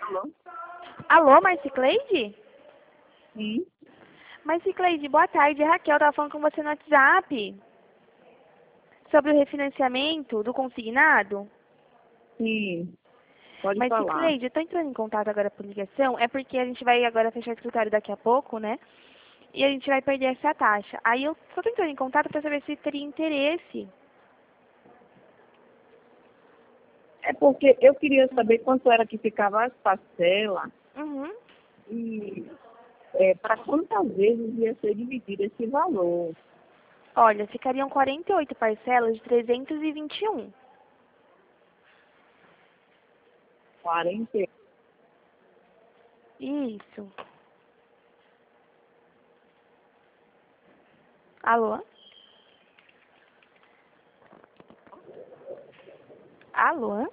Alô? Alô, Marcicleide? Sim, Marcicleide, boa tarde. É Raquel, tava falando com você no WhatsApp sobre o refinanciamento do consignado. sim, pode falar. Marcicleide, eu tô entrando em contato agora por ligação, é porque a gente vai agora fechar o escritório daqui a pouco, né? E a gente vai perder essa taxa. Aí eu só tô entrando em contato para saber se teria interesse. É porque eu queria saber quanto era que ficava as parcelas Uhum. e para quantas vezes ia ser dividido esse valor. Olha, ficariam 48 parcelas de 321. 40. Isso. Alô? Alô?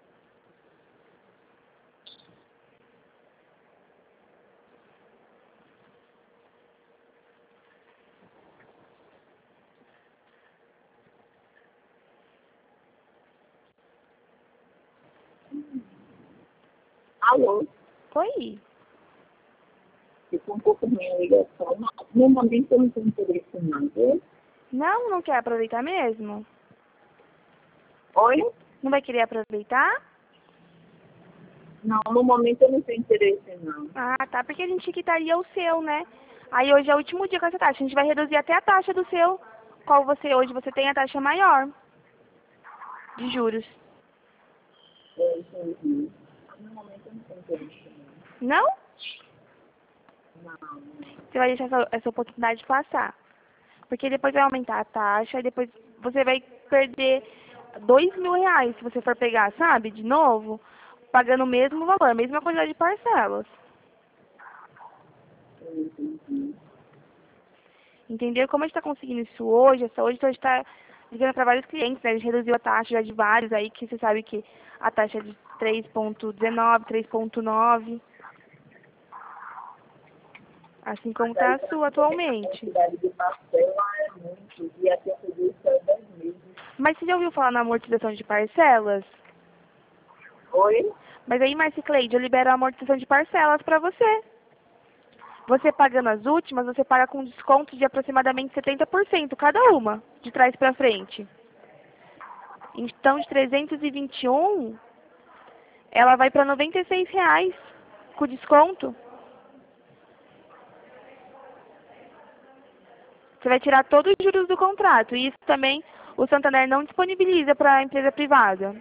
Alô? Oi? Ficou um pouco ruim a ligação. No momento eu não tenho interesse não, viu? Não, não quer aproveitar mesmo? Oi? Não vai querer aproveitar? Não, no momento eu não tenho interesse não. Ah, tá. Porque a gente quitaria o seu, né? Aí hoje é o último dia com essa taxa. A gente vai reduzir até a taxa do seu. Qual você hoje você tem a taxa maior de juros. Entendi. No momento eu não tenho interesse Não? não. Não, Você vai deixar essa oportunidade passar. Porque depois vai aumentar a taxa e depois você vai perder R$ 2.000 se você for pegar, sabe? De novo, pagando o mesmo valor, a mesma quantidade de parcelas. não entendi. Entendeu? Como a gente está conseguindo isso hoje, essa hoje então a gente está ligando para vários clientes, né? A gente reduziu a taxa já de vários aí, que você sabe que a taxa é de 3,19, 3,9, assim como Mas está aí a para sua a atualmente. quantidade de parcela é muito. E até tudo isso é 10 meses. Mas você já ouviu falar na amortização de parcelas? Oi? Mas aí, Marcicleide, eu libero a amortização de parcelas para você. Você pagando as últimas, você paga com desconto de aproximadamente 70% cada uma, de trás para frente. Então, de 321, ela vai para R$ 96 com desconto. Você vai tirar todos os juros do contrato. E isso também o Santander não disponibiliza para a empresa privada.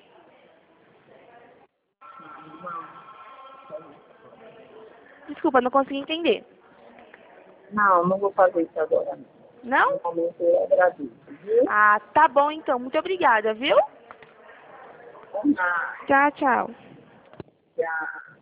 Desculpa, não consegui entender. Não, não vou fazer isso agora. Não? No momento eu agradeço, viu? Ah, tá bom então. Muito obrigada, viu? Por nada. Tchau, tchau. Já.